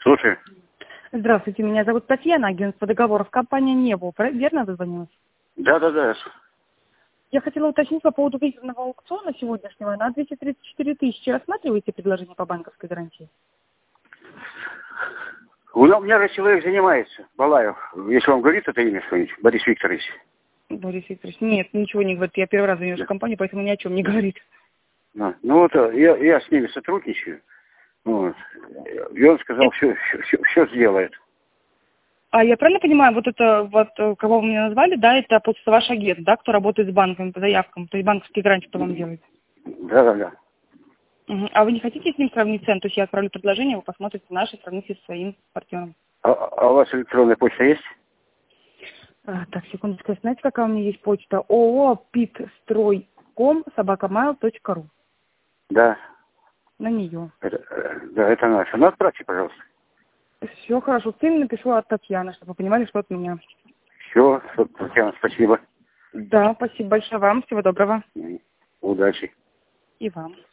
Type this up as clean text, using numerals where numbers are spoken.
Слушай. Здравствуйте, меня зовут Татьяна, агентство договоров компания «Небо». Верно дозвонилась? Да. Я хотела уточнить по поводу выигранного аукциона сегодняшнего на 234 тысячи. Рассматриваете предложение по банковской гарантии? У меня же человек занимается, Балаев. Если вам говорит это имя что-нибудь, Борис Викторович. Борис Викторович, нет, ничего не говорит. Я первый раз звоню в компанию, поэтому ни о чем не говорит. Ну вот я с ними сотрудничаю. Вот. И он сказал, все сделает. А я правильно понимаю, вот это, кого вы мне назвали, да, это просто ваш агент, да, кто работает с банками по заявкам, то есть банковские гарантии, кто вам делает? Да. Угу. А вы не хотите с ним сравнить цену? То есть я отправлю предложение, вы посмотрите наши, сравните со своим партнером. А у вас электронная почта есть? Так, секундочку, знаете, какая у меня есть почта? ООО pitstrой.com@mail.ru. Да. На нее. Это наша. Ну, отправьте, пожалуйста. Все хорошо. Ты напишу от Татьяны, чтобы вы понимали, что от меня. Все, Татьяна, спасибо. Да, спасибо большое вам. Всего доброго. Удачи. И вам.